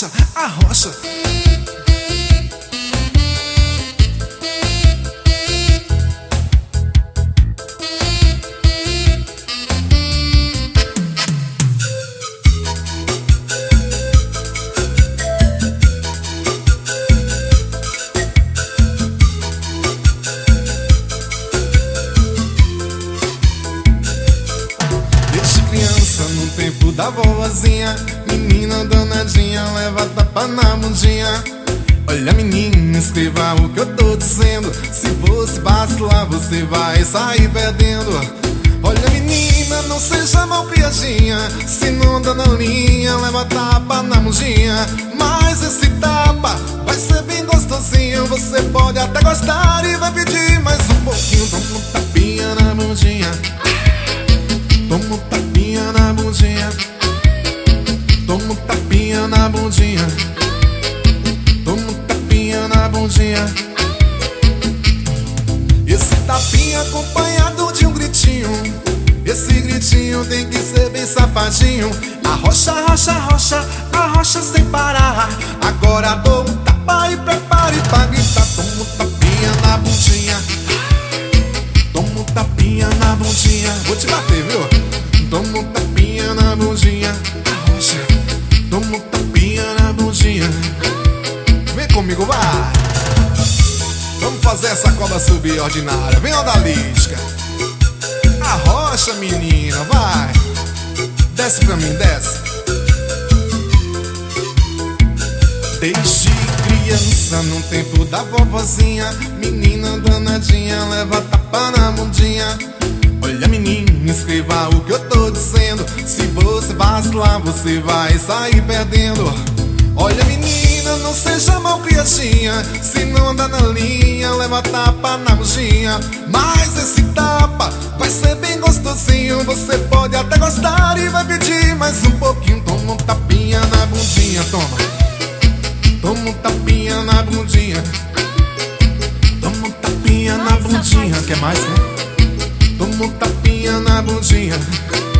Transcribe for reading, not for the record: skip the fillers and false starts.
Arrocha, arrocha. No tempo da vovozinha, menina danadinha, leva tapa na bundinha. Olha menina, escreva o que eu tô dizendo. Se você vacilar, você vai sair perdendo. Olha menina, não seja malcriadinha. Se não anda na linha, leva tapa na bundinha. Mas esse tapa vai ser bem gostosinho. Você pode até gostar e vai pedir mais um pouquinho. Toma um tapinha na bundinha. Toma um tapinha na bundinha. Toma um tapinha na bundinha. Toma um tapinha na bundinha. Esse tapinha acompanhado de um gritinho. Esse gritinho tem que ser bem safadinho. Arrocha, arrocha, arrocha, arrocha sem parar. Agora dou um tapa e prepare pra gritar. Toma um tapinha na bundinha. Toma um tapinha na bundinha. Vou te bater, viu? Toma um tapinha na bundinha. Arrocha. Toma um tapinha na bundinha. Vem comigo, vai. Vamos fazer essa cobra subir ordinária. Vem, odalisca. Arrocha, menina, vai. Desce pra mim, desce. Desde criança, no tempo da vovozinha, menina danadinha, leva tapa na bundinha. Olha menina, escreva o que eu tô dizendo. Se você vacilar, você vai sair perdendo. Olha menina, não seja malcriadinha. Se não anda na linha, leva tapa na bundinha. Mas esse tapa vai ser bem gostosinho. Você pode até gostar e vai pedir mais um pouquinho. Toma um tapinha na bundinha, toma. Toma um tapinha na bundinha. Toma um tapinha na bundinha. Quer mais, né? Toma um tapinha na bundinha.